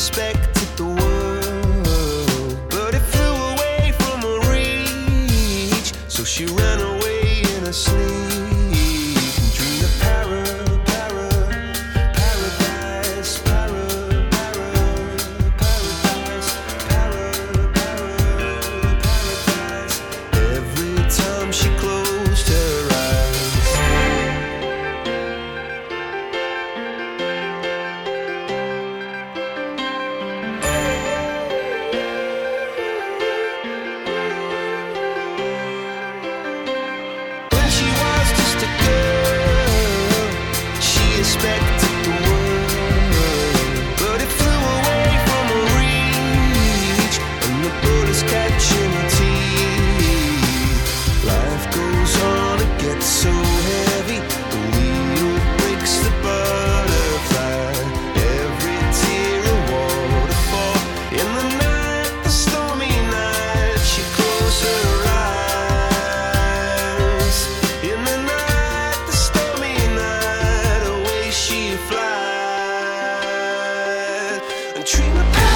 expected the world, but it flew away from her reach. So she ran away in her sleep and dreamed of paradise, paradise. Every time she closed her eyes. When she was just a girl, she expected the world, but it flew away from her reach, and the bullets catching her teeth. Life goes on, it gets so heavy, the wheel breaks the butterfly. Every tear a waterfall. In the night, the stormy night, she closed her eyes. In the night, the stormy night, away she flies and dream of paradise.